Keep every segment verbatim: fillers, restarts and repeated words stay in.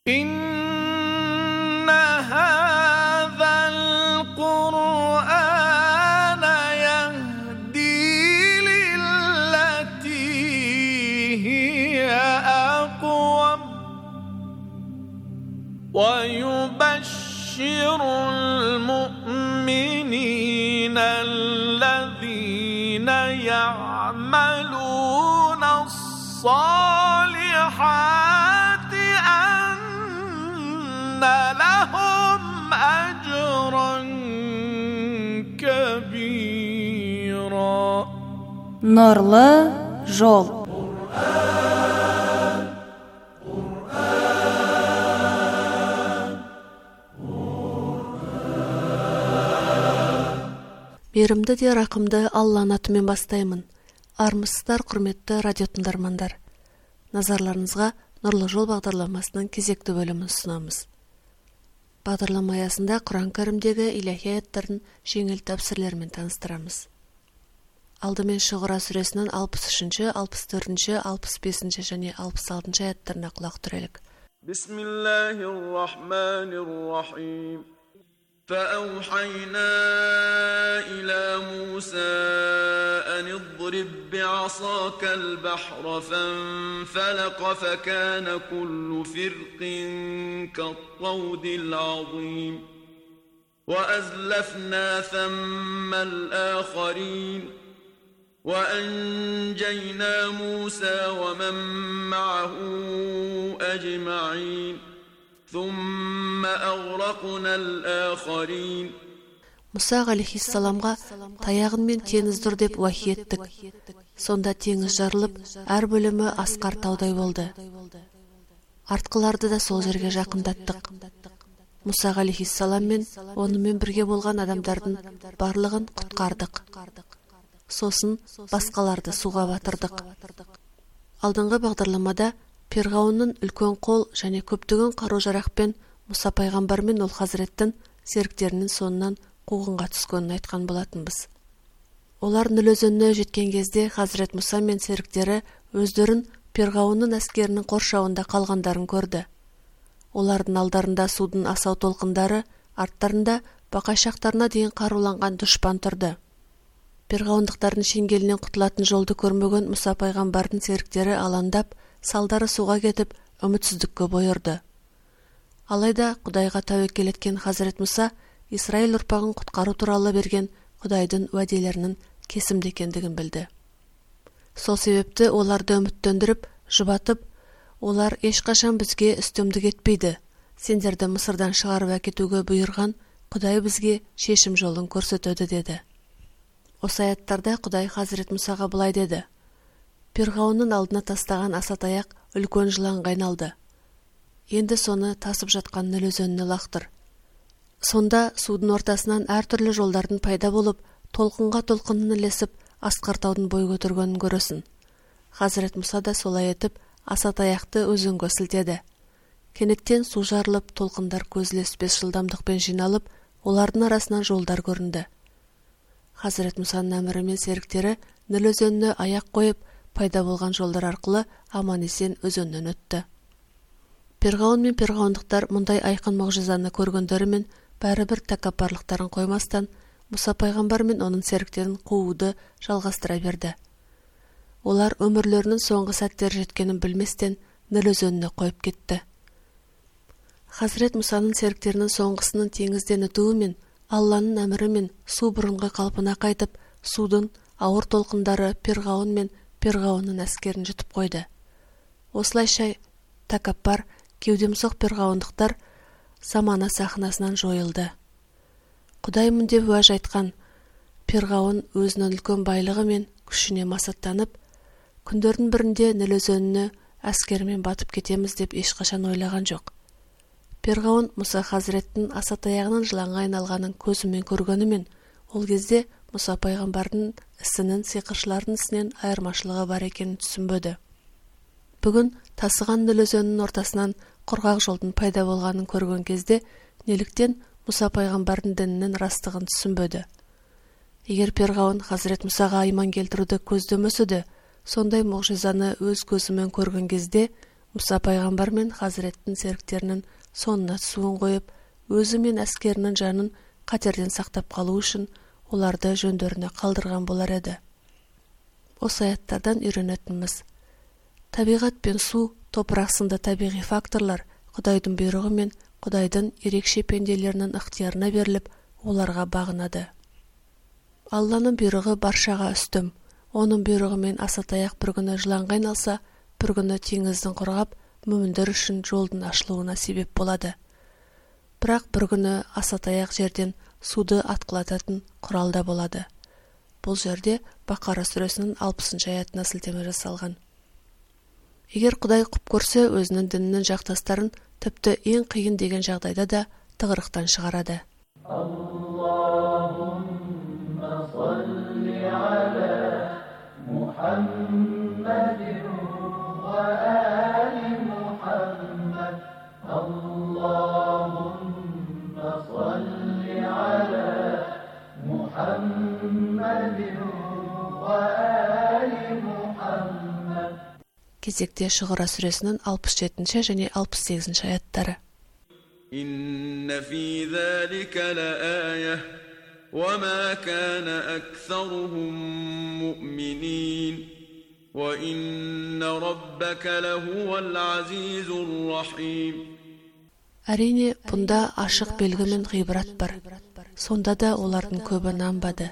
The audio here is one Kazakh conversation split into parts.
إن هذا القرآن يهدي للتي هي أقوم ويبشر المؤمنين الذين يعملون الصالحات أن لهم أجرا كبيرا. Нурлы жол. Берімді де рақымды Алланың атымен бастаймын. Армысыздар, құрметті радио тыңдармандар. Назарларыңызға Нұрлы жол бағдарламасының кезекті бөлімін ұсынамыз. Бағдарлама аясында Құран кәрімдегі илахи аяттарын жеңіл тәпсірлермен таныстырамыз. Алдымен Шуғара сүресінің алпыс үшінші, алпыс төртінші, алпыс бесінші және алпыс алтыншы аяттарына құлақ түрелік. Бисмиллахир-рахманир-рахим. فأوحينا إلى موسى أن اضرب بعصاك البحر فانفلق فكان كل فرق كالطود العظيم وأزلفنا ثم الآخرين وأنجينا موسى ومن معه أجمعين ثم أغرقنا الآخرين. Мұса алейхиссаламға таяғынмен теңіз тұр деп уахи еттік. Сонда теңіз жарылып, әр бөлімі асқар таудай болды. Артқыларды да сол жерге жақындаттық. Мұса алейхиссалам мен онымен бірге болған адамдардың барлығын құтқардық. Сосын басқаларды суға батырдық. Алдыңғы бағдарламада Перғауынның үлкен қол және көптеген қару-жарақпен Мұса пайғамбар мен ол хазіреттің серіктерінің соңынан қуғынға түскенін айтқан болатынбыз. Олар Ніл өзеніне жеткен кезде Хазірет Мұса мен серіктері өздерін Перғауынның әскерінің қоршауында қалғандарын көрді. Олардың алдарында судың асау толқындары, арттарында бақайшақтарына дейін қаруланған дұшпан тұрды. Перғауындықтардың шеңгелінен құтылатын жолды көрмеген Мұса пайғамбардың серіктері алаңдап, салдары суға кетіп, үмітсіздікке бойырды. Алайда Құдайға тәуекел еткен Хазірет Мұса Исраил ұрпағын құтқару туралы берген Құдайдың уәделерінің кесімді екендігін білді. Сол себепті оларды үміттендіріп, жұбатып, олар ешқашан бізге үстемдік етпейді. Сендерді Мысырдан шығарып әкетуге бұйырған Құдай бізге шешім жолын көрсетеді деді. Осы аяттарда Құдай Хазірет Мұсаға былай деді: Перғауынның алдына тастаған асатаяқ үлкен жыланға айналды. Енді соны тасып жатқан Ніл өзеніне лақтыр. Сонда судың ортасынан әртүрлі жолдардың пайда болып, толқынға толқынын ілесіп, асқар таудың бой көтергенін көресің. Хазірет Мұса да солай етіп, асатаяқты өзенге сілтеді. Кенеттен су жарылып, толқындар көзілеспес жылдамдықпен жиналып, олардың арасынан жолдар көрінді. Хазірет Мұсаның әмірімен серіктері Ніл өзеніне аяқ қойып, пайда болған жолдар арқылы аман-есен өзеннен өтті. Перғауын мен перғауындықтар мұндай айқын мұғжизаны көргендерімен бәрібір тәкаппарлықтарын қоймастан, Мұса пайғамбар мен оның серіктерін қууды жалғастыра берді. Олар өмірлерінің соңғы сәттері жеткенін білместен Ніл өзеніне қойып кетті. Хазірет Мұсаның серіктерінің соңғысының теңізден өтуі мен Алланың әмірімен су бұрынғы қалпына қайтып, судың ауыр толқындары Перғауын мен Перғауынның әскерін жұтып қойды. Осылайша тәкаппар, кеудемсоқ перғауындықтар замана сахнасынан жойылды. Құдаймын деп уәж айтқан Перғауын өзінің үлкен байлығы мен күшіне масаттанып, күндердің бірінде Ніл өзеніне әскермен батып кетеміз деп ешқашан ойлаған жоқ. Перғауын Мұса хазіреттің асатаяғының жыланға айналғанын көзімен көргенімен, ол кезде Мұса пайғамбардың ісінің сиқыршылардың ісінен айырмашылығы бар екенін түсінбеді. Бүгін тасыған Ніл өзенінің ортасынан құрғақ жолдың пайда болғанын көрген кезде, неліктен Мұса пайғамбардың дінінің растығын түсінбеді. Егер Перғауын Хазірет Мұсаға иман келтіруді көздемесе де, сондай мұғжизаны өз көзімен көрген кезде, Мұса пайғамбар мен Хазіреттің серіктерінің соңына түсуін қойып, өзі мен әскерінің жанын қатерден сақтап қалу үшін оларды жөндеріне қалдырған болар еді. Осы аяттардан үйренетініміз: табиғат пен су, топырақ сынды табиғи факторлар Құдайдың бұйрығы мен Құдайдың ерекше пенделерінің ықтиярына беріліп, оларға бағынады. Алланың бұйрығы баршаға үстім. Оның бұйрығымен Асатаяқ бір күні жыланға айналса, бір күні теңіздің құрғап, мүміндер үшін жолдың ашылуына себеп болады. Бірақ бір күні Асатаяқ жерден суды атқылататын құралда болады. Бұл жерде Бақара сүресінің алпысыншы аятына сілтеме жасалған. Егер Құдай құп көрсе, өзінің дінінің жақтастарын тіпті ең қиын деген жағдайда да тығырықтан шығарады. Аллахумма салли аля Мухаммадин ва али Мухаммад. Аллахумма салли аля Мухаммадин ва али Мухаммад. Кезекте Шұғыра сүресінің алпыс жетінші және алпыс сегізінші аяттары. إن في ذلك لآية وما كان أكثرهم مؤمنين وإن ربك لهو العزيز الرحيم. Әрине, бұнда ашық белгі мен ғибрат бар. Сонда да олардың көбі нанбады.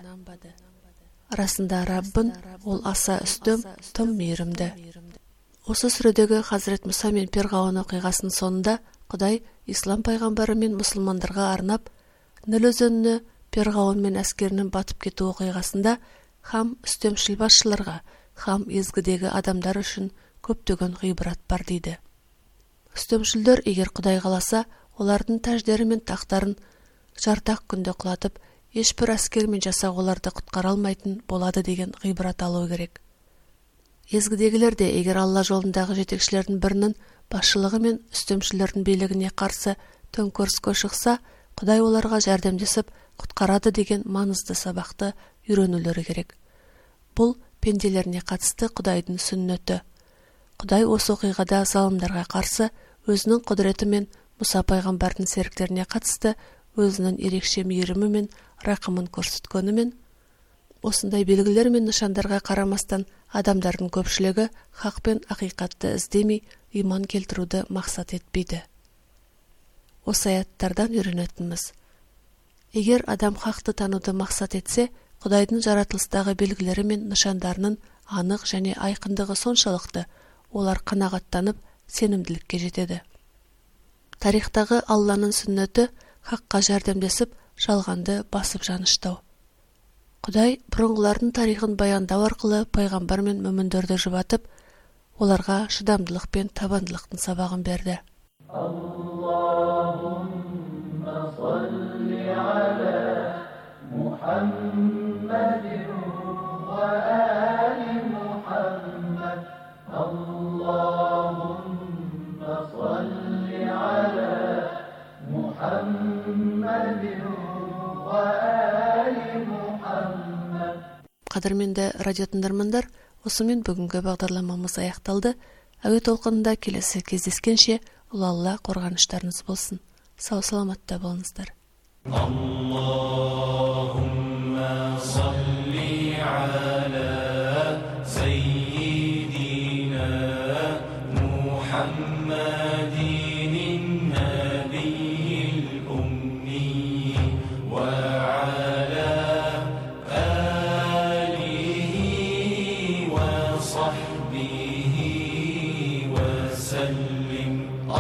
Расында Раббын, ол аса үстім, тым мейірімді. Осы сүредегі Хазірет Мұса мен Перғауын оқиғасының соңында Құдай Ислам пайғамбары мен мұсылмандарға арнап, Ніл өзеніне Перғауын мен әскерінің батып кету оқиғасында хам үстемшіл басшыларға, хам езгідегі адамдар үшін көптеген ғибрат бар дейді. Үстемшілдер, егер Құдай қаласа, олардың тәждері мен тақтарын жартақ күнде құлатып, ешбір әскер мен жасақ оларды құтқара алмайтын болады деген ғибрат алу керек. Езгідегілер де, егер Алла жолындағы жетекшілердің бірінің басшылығы мен үстемшілердің билігіне қарсы төңкеріске шықса, Құдай оларға жәрдемдесіп құтқарады деген маңызды сабақты үйренулері керек. Бұл пенделеріне қатысты Құдайдың сүннеті. Құдай осы оқиғада залымдарға қарсы өзінің құдіреті мен Мұса пайғамбардың серіктеріне қатысты өзінің ерекше мейірімі мен рақымын көрсеткенімен, осындай белгілер мен нышандарға қарамастан адамдардың көпшілігі хақ пен ақиқатты іздемей иман келтіруді мақсат етпейді. Осы аяттардан үйренетініміз: егер адам хақты тануды мақсат етсе, Құдайдың жаратылыстағы белгілері мен нышандарының анық және айқындығы соншалықты, олар қанағаттанып, сенімділікке жетеді. Тарихтағы Алланың сүннеті хаққа жәрдемдесіп, жалғанды басып жаныштау. Құдай бұрынғылардың тарихын баяндау арқылы пайғамбар мен мүміндерді жұбатып, оларға шыдамдылық пен табандылықтың сабағын берді. Аллахумма салли аля Мухаммадин ва али Мухаммад. Аллахумма салли аля Мухаммадин ва али Мухаммад. Қадірменді радио тыңдармандар, осымен бүгінгі бағдарламамыз аяқталды. Әуе толқынында келесі кездескенше ұлы Алла қорғаныштарыңыз болсын. Сау саламатта болыңыздар. Аллахумма салли аля саййидина Мухаммадин набiyil ummi wa ala alihi wa sahbihi wa sallim.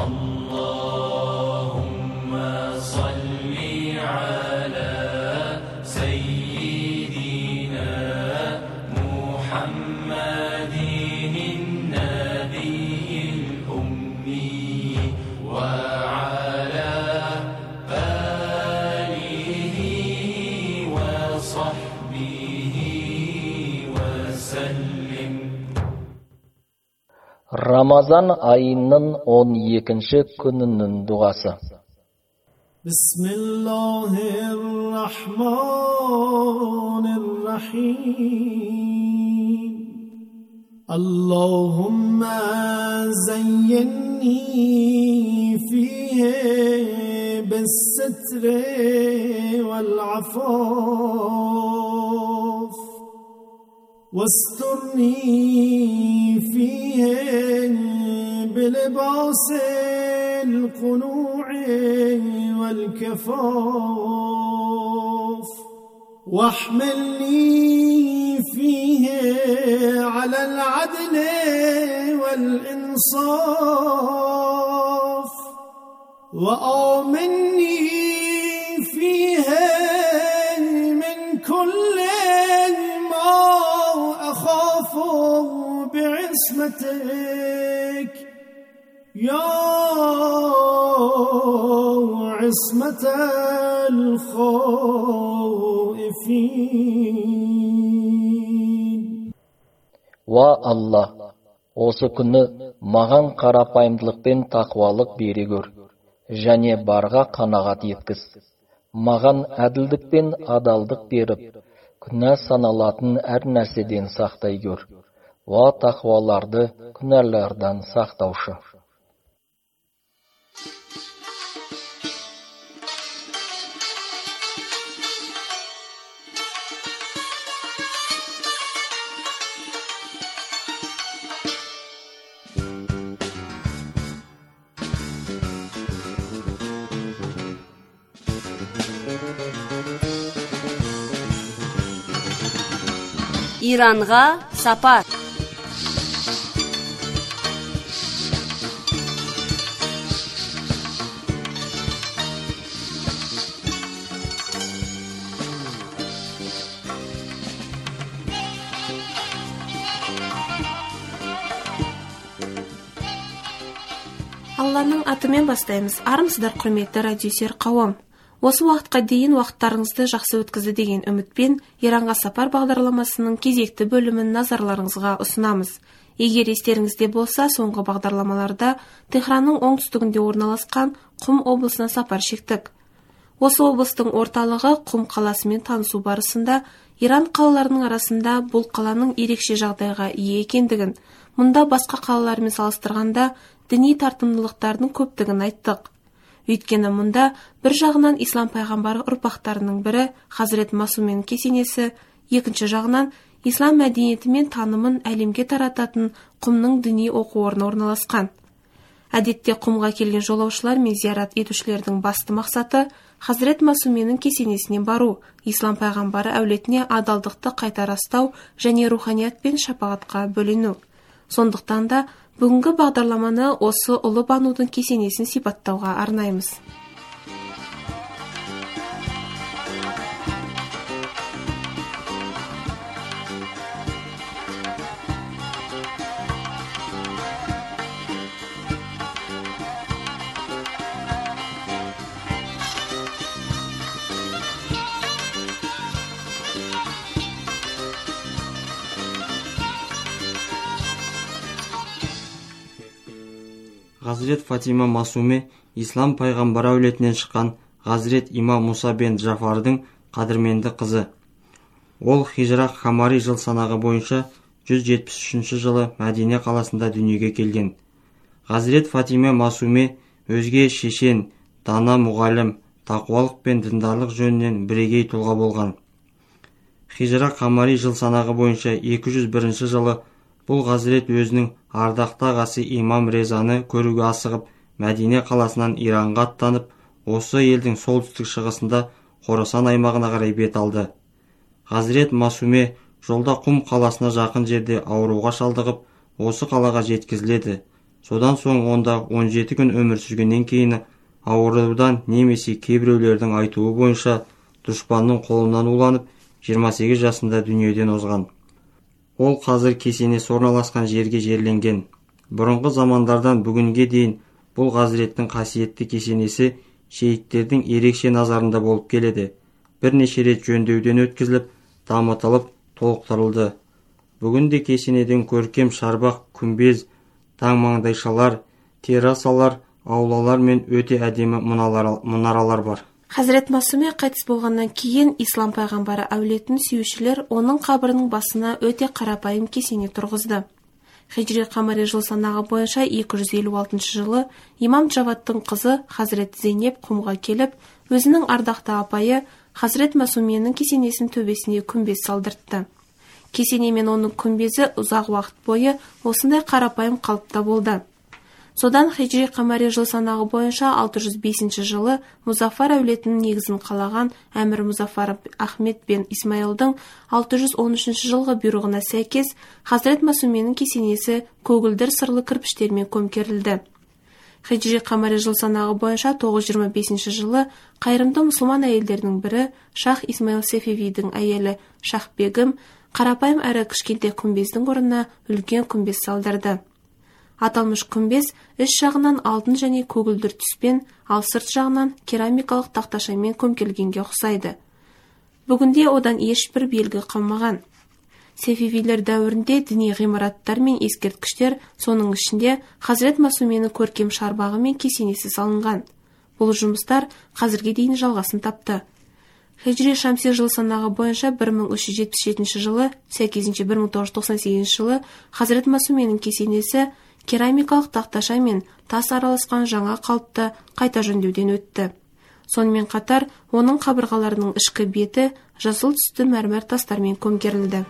Allahumma salli ala sayyidina Muhammadin nabiyil ummi wa ala alihi wa sahbihi wa sallim. Рамазан айының он екінші күнінің дұғасы. Бисмиллахир-рахманир-рахим. اللهم زينني فيه بالستر والعفاف واسترني فيه بلباس القنوع والكفاف واحملني فيه على العدل والإنصاف وآمني فيه من كل ما أخاف بعصمتك يا عصمة الخائفين. Ва Алла, осы күні маған қарапайымдылық пен тақуалық бере көр, және барға қанағат еткіз. Маған әділдік пен адалдық беріп, күнә саналатын әр нәрседен сақтай көр. Ва тақуаларды күнәлардан сақтаушы. Иранға сапар. Алланың атымен бастаймыз. Армысыздар, құрметті радиосүйер қауым. Осы уақытқа дейін уақыттарыңызды жақсы өткізді деген үмітпен Иранға сапар бағдарламасының кезекті бөлімін назарларыңызға ұсынамыз. Егер естеріңізде болса, соңғы бағдарламаларда Техранның оңтүстігінде орналасқан Құм облысына сапар шектік. Осы облыстың орталығы Құм қаласымен танысу барысында Иран қалаларының арасында бұл қаланың ерекше жағдайға ие екендігін, мұнда басқа қалалармен салыстырғанда діни тартымдылықтардың көптігін айттық. Өйткені мұнда бір жағынан ислам пайғамбары ұрпақтарының бірі Хазірет Масуменің кесенесі, екінші жағынан ислам мәдениеті мен танымын әлемге тарататын Құмның діни оқу орны орналасқан. Әдетте Құмға келген жолаушылар мен зиярат етушілердің басты мақсаты Хазірет Масуменің кесенесіне бару, ислам пайғамбары әулетіне адалдықты қайта растау және руханият пен шапағатқа бөлену. Сондықтан да бүгінгі бағдарламаны осы ұлы банудың кесенесін сипаттауға арнаймыз. Хазірет Фатима Масуме ислам пайғамбары әулетінен шыққан Хазірет Имам Муса бен Джафардың қадірменді қызы. Ол хижра Хамари жыл санағы бойынша жүз жетпіс үшінші жылы Мәдине қаласында дүниеге келген. Хазірет Фатима Масуме өзге шешен, дана мұғалім, тақуалық пен діндарлық жөнінен бірегей тұлға болған. Хижра Хамари жыл санағы бойынша екі жүз бірінші жылы бұл Хазірет өзінің ардақты ағасы Имам Резаны көруге асығып, Мәдине қаласынан Иранға аттанып, осы елдің солтүстік шығысында Хорасан аймағына қарай бет алды. Хазірет Масуме жолда Құм қаласына жақын жерде ауруға шалдығып, осы қалаға жеткізіледі. Содан соң онда он жеті күн өмір сүргеннен кейін аурудан немесе кейбіреулердің айтуы бойынша дұшпанның қолынан уланып, жиырма сегіз жасында дүниеден озған. Ол қазір кесенесі орналасқан жерге жерленген. Бұрынғы замандардан бүгінге дейін бұл Хазіреттің қасиетті кесенесі шейіттердің ерекше назарында болып келеді. Бірнеше рет жөндеуден өткізіліп, дамытылып, толықтырылды. Бүгінде кесенеден көркем шарбақ, күмбез, таңмаңдайшалар, террасалар, аулалар мен өте әдемі мұнаралар бар. Хазірет Масуме қайтыс болғаннан кейін ислам пайғамбары әулетін сүйушілер оның қабірінің басына өте қарапайым кесене тұрғызды. Хижри қамари жыл санағы бойынша екі жүз елу алтыншы жылы имам Джавадтың қызы Хазірет Зейнеп құмға келіп, өзінің ардақты апайы Хазірет Масуменің кесенесінің төбесіне күмбез салдыртты. Кесене мен оның күмбезі ұзақ уақыт бойы осындай қарапайым қалыпта болды. Содан Хижри қамари жыл санағы бойынша алты жүз бесінші жылы Музафар әулетінің негізін қалаған әмір Музафар Ахмет бен Исмаилдың алты жүз он үшінші жылғы бұйрығына сәйкес Хазірет Масуменің кесенесі көгілдір сырлы кірпіштермен көмкерілді. Хижри қамари жыл санағы бойынша тоғыз жүз жиырма бесінші жылы қайырымды мұсылман әйелдерінің бірі Шах Исмаил Сефевидің әйелі Шахбегім қарапайым әрі кішкентай күмбездің орнына үлкен күмбез салдырды. Аталмыш күмбез іш жағынан алтын және көгілдір түспен, ал сырт жағынан керамикалық тақташамен көмкерілгенге ұқсайды. Бүгінде одан ешбір белгі қалмаған. Сефевилер дәуірінде діни ғимараттар мен ескерткіштер, соның ішінде Хазірет Масуменің көркем шарбағы мен кесенесі салынған. Бұл жұмыстар қазірге дейін жалғасын тапты. Хижри Шамси жыл санағы бойынша бір мың үш жүз жетпіс жетінші жылы, сәйкесінше бір мың тоғыз жүз тоқсан сегізінші жылы Хазірет Масуменің кесенесі керамикалық тақташа мен тас араласқан жаңа қалыпта қайта жөндеуден өтті. Сонымен қатар, оның қабырғаларының ішкі беті жасыл түсті мәрмәр тастармен көмкерілді.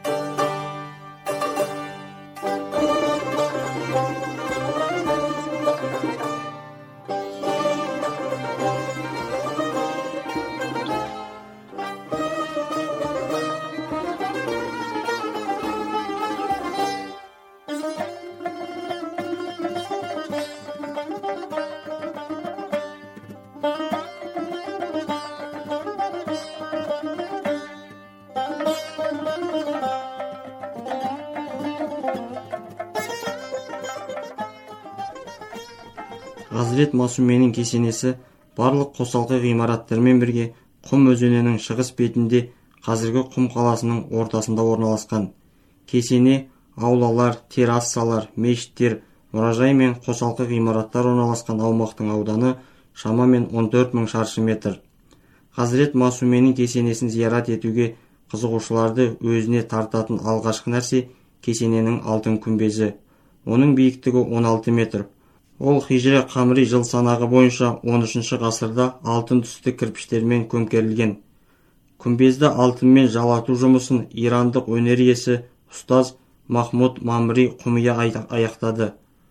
Хазірет Масуменің кесенесі барлық қосалқы ғимараттармен бірге Құм өзенінің шығыс бетінде қазіргі Құм қаласының ортасында орналасқан. Кесене аулалар, террассалар, мешіттер, мұражай мен қосалқы ғимараттар орналасқан аумақтың ауданы шамамен он төрт мың шаршы метр. Хазірет Масуменің кесенесін зиярат етуге қызығушыларды өзіне тартатын алғашқы нәрсе кесененің алтын күмбезі. Оның биіктігі он алты метр. Ол Хижри қамари жыл санағы бойынша он үшінші ғасырда алтын түсті кірпіштермен көмкерілген. Күмбезді алтынмен жалату жұмысын ирандық өнер иесі ұстаз Махмуд Мамри Құмия аяқтады.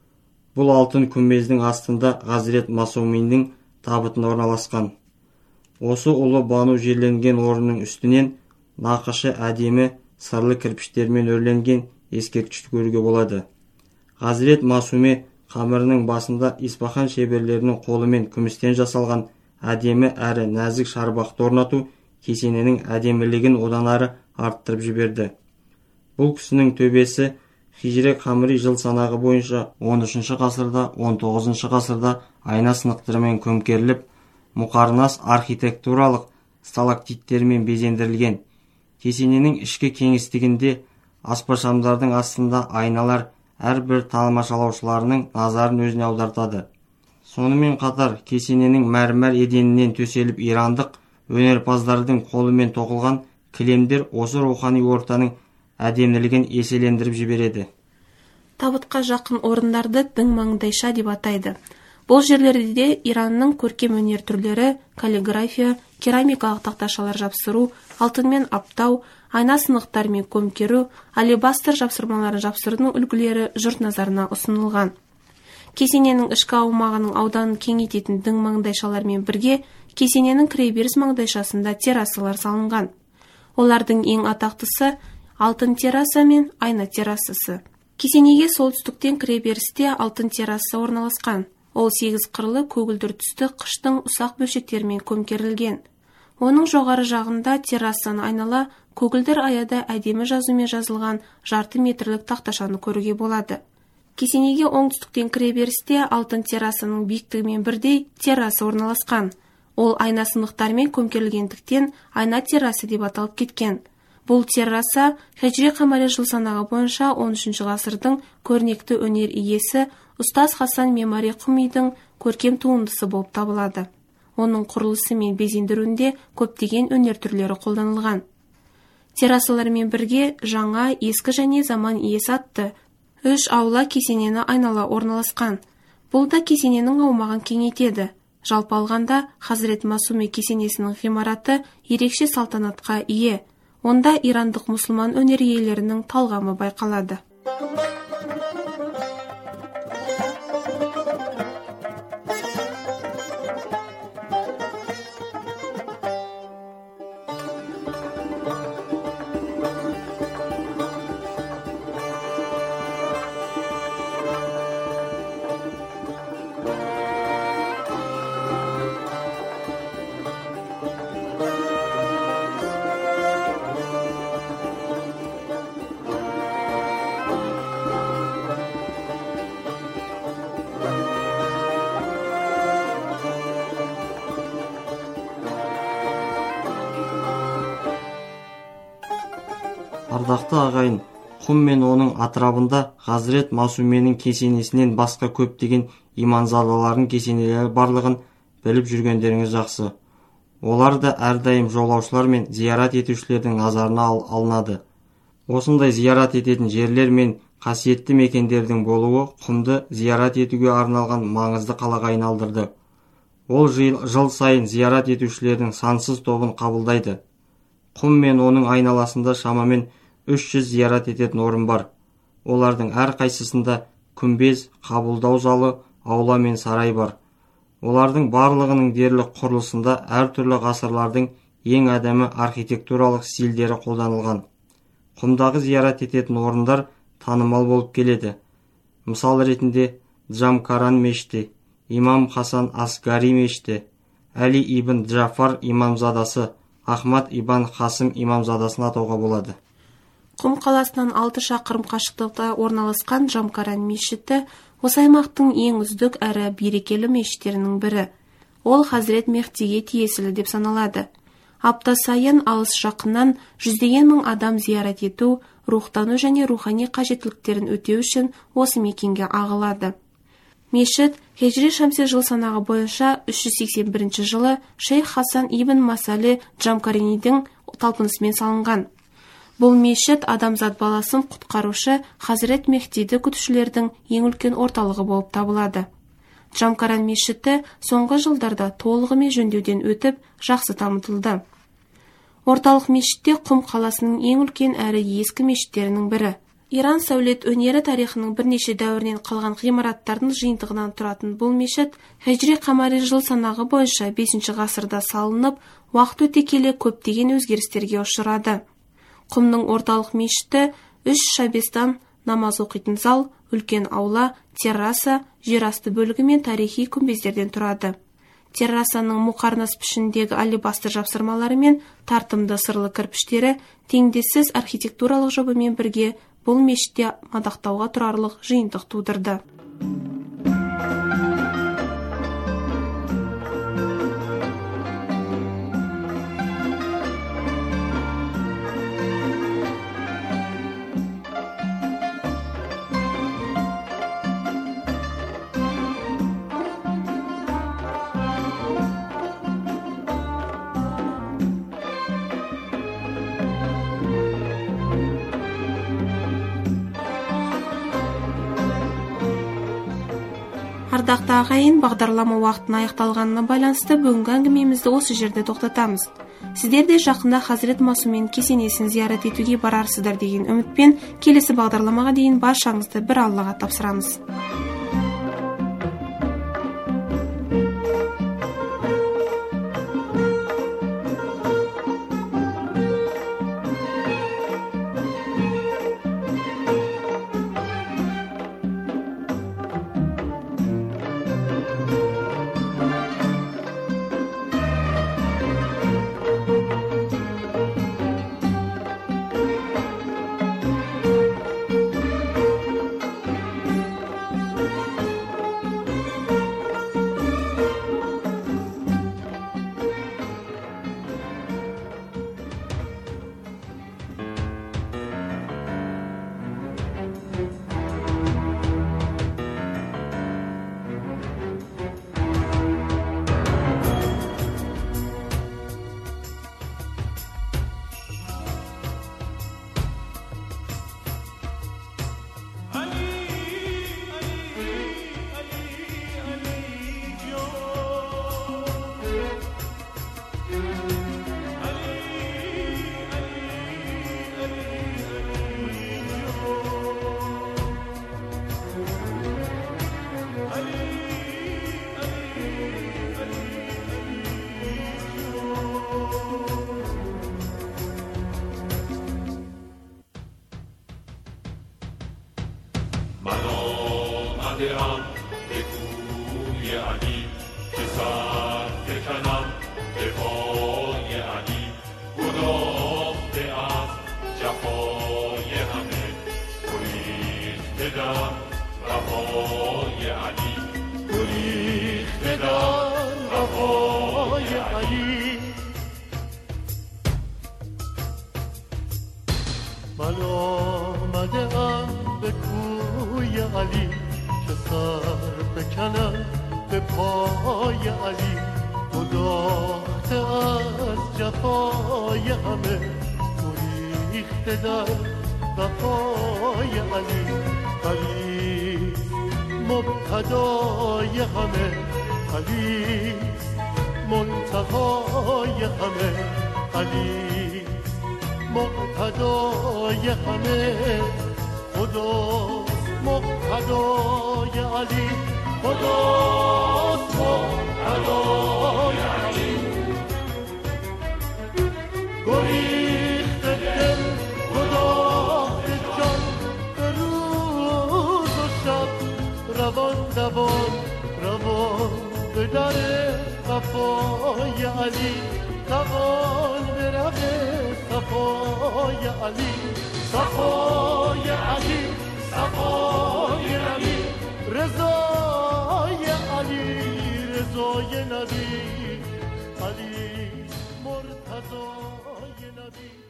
Бұл алтын күмбездің астында Хазірет Масуменің табытын орналасқан. Осы ұлы бану жерленген орынның үстінен нақышы әдемі сырлы кірпіштермен өрленген ескерткішті көруге болады. Хазірет Масуме қамырының басында Испахан шеберлерінің қолымен күмістен жасалған әдемі әрі нәзік шарбақты орнату кесененің әдемілігін одан ары арттырып жіберді. Бұл кісінің төбесі Хижри қамари жыл санағы бойынша он үшінші ғасырда, он тоғызыншы ғасырда айна сынықтарымен көмкеріліп, мұқарнас архитектуралық сталактиттермен безендірілген. Кесененің ішкі кеңістігінде аспашамдардың астында айналар әрбір тамашалаушыларының назарын өзіне аудартады. Сонымен қатар кесененің мәрмәр еденінен төселіп ирандық өнерпаздардың қолымен тоқылған кілемдер осы рухани ортаның әдемілігін еселендіріп жібереді. Табытқа жақын орындарды дің маңдайша деп атайды. Бұл жерлерде Иранның көркем өнер түрлері, каллиграфия, керамикалық тақташалар жапсыру, алтынмен аптау, айна сынықтармен көмкеру, алебастр жапсырмаларын жапсырудың үлгілері жұрт назарына ұсынылған. Кесененің ішкі аумағының ауданын кеңейтетін дің маңдайшалармен бірге кесененің кіреберіс маңдайшасында террасалар салынған. Олардың ең атақтысы алтын терраса мен айна террасасы. Кесенеге солтүстіктен кіреберісте алтын терраса орналасқан. Ол сегіз қырлы көгілдір түсті қыштың ұсақ бөлшектерімен көмкерілген. Оның жоғары жағында террасаны айнала көгілдір аяда әдемі жазумен жазылған жарты метрлік тақташаны көруге болады. Кесенеге оңтүстіктен кіреберісте алтын террасаның биіктігімен бірдей терраса орналасқан. Ол айна сынықтармен көмкерілгендіктен айна террасы деп аталып кеткен. Бұл терраса Хижри қамари жыл санағы бойынша он үшінші ғасырдың көрнекті өнер иесі ұстаз Хасан Мемари Құмидің көркем туындысы болып табылады. Оның құрылысы мен безендіруінде көптеген өнер түрлері қолданылған. Террасалармен бірге жаңа, ескі және заман иесі атты Үш аула кесенені айнала орналасқан. Бұл да кесененің аумағын кеңейтеді. Жалпы алғанда Хазірет Масуме кесенесінің ғимараты ерекше салтанатқа ие. Онда ирандық мұсылман өнер иелерінің талғамы байқалады. Ардақты ағайын, құм мен оның атырабында Хазірет Масуменің кесенесінен басқа көптеген иманзадалардың кесенелері барлығын біліп жүргендеріңіз жақсы. Олар да әрдайым жолаушылар мен зиярат етушілердің назарына ал алынады. Осындай зиярат ететін жерлер мен қасиетті мекендердің болуы құмды зиярат етуге арналған маңызды қалаға айналдырды. Ол жыл, жыл сайын зиярат етушілердің сансыз тобын қабылдайды. Құм мен оның айналасында шамамен үш жүз зиярат ететін орын бар. Олардың әр қайсысында күмбез, қабылдау залы, аула мен сарай бар. Олардың барлығының дерлік құрылысында әртүрлі ғасырлардың ең әдемі архитектуралық стильдері қолданылған. Құмдағы зиярат ететін орындар танымал болып келеді. Мысал ретінде Джамкаран мешіті, Имам Хасан Асгари мешіті, Әли ибн Джафар имамзадасы, Ахмад ибн Қасым имамзадасын атауға болады. Құм қаласынан алты шақырым қашықтықта орналасқан Джамкаран мешіті осы аймақтың ең үздік әрі берекелі мешіттерінің бірі. Ол Хазірет Мехдиге тиесілі деп саналады. Апта сайын алыс жақыннан жүздеген мың адам зиярат ету, рухтану және рухани қажеттіліктерін өтеу үшін осы мекенге ағылады. Мешіт Хежри Шамси жыл санағы бойынша үш жүз сексен бірінші жылы Шейх Хасан ибн Масали Джамкаринидің талпынысымен салынған. Бұл мешіт адамзат баласын құтқарушы Хазірет Мехдиді күтушілердің ең үлкен орталығы болып табылады. Джамкаран мешіті соңғы жылдарда толығымен жөндеуден өтіп, жақсы дамытылды. Орталық мешітте Құм қаласының ең үлкен әрі ескі мешіттерінің бірі. Иран сәулет өнері тарихының бірнеше дәуірінен қалған ғимараттардың жиынтығынан тұратын бұл мешіт Хежри қамари жыл санағы бойынша бесінші ғасырда салынып, уақыт өте келе көптеген өзгерістерге ұшырады. Құмның орталық мешіті үш шабестан, намаз оқитын зал, үлкен аула, терраса, жерасты бөлігі мен тарихи күмбездерден тұрады. Террасаның мұқарнас пішіндегі алебастыр жапсырмалары мен тартымды сырлы кірпіштері теңдессіз архитектуралық жобамен бірге бұл мешітте мадақтауға тұрарлық жиынтық тудырды. Ардақты ағайын, бағдарлама уақытын аяқталғанына байланысты бүгінгі әңгімемізді осы жерде тоқтатамыз. Сіздер де жақында Хазірет Масумен кесенесін зиярат етуге барарсыздар деген үмітпен келесі бағдарламаға дейін баршаңызды бір Аллаға тапсырамыз. علی که سر فکنم به پای علی گداخته از جفای همه گریخته در وفای علی گریخته در وفای علی من آمده ام به کوی علی که سر بکنم به پای علی گداخته از جفای همه گریخته در وفای علی علی مبتدای همه علی منتهای همه علی مقتدای همه خداست مقتدای علی خداست مقتدای علی گریخته دل گداخته جان به روز و شب روان دوان روان به در وفای علی دوان به ره صفای علی صفای علی صفای علی رضای علی رضای نبی علی مرتضای نبی